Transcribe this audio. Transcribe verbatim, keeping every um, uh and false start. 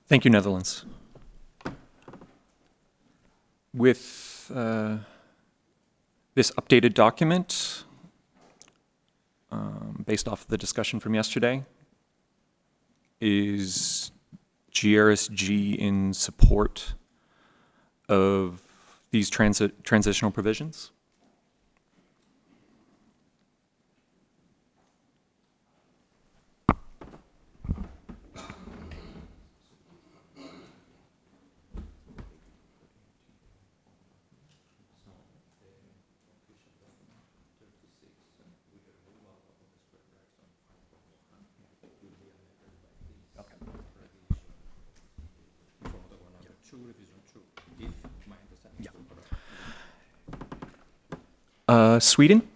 Thank you, Netherlands. With uh, this updated document, um, based off of the discussion from yesterday, is G R S G in support of these transit transitional provisions? Uh, Sweden?